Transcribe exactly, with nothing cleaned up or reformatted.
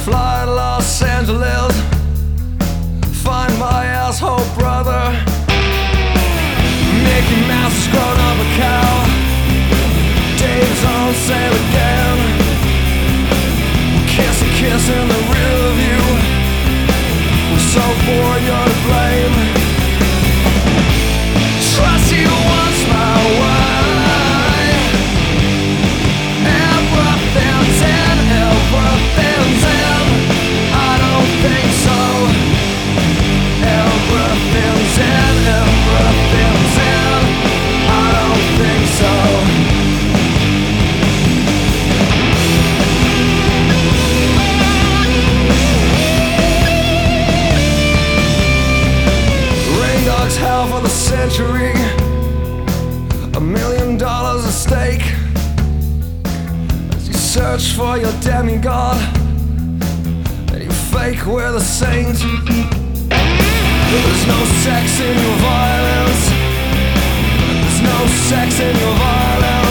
Fly to Los Angeles, find my asshole brother. Mickey Mouse has grown up a cow. Dave's on sale again. Kiss a kiss in the rear view. We're so bored you're to blame. Trust you once my way. Everything's in, everything's in. I don't think so. Everything's in, everything's in. I don't think so. Rain Dog's hell for the century. A million dollars at stake as you search for your demigod and you fake we're the saint. There's no sex in your violence. There's no sex in your violence.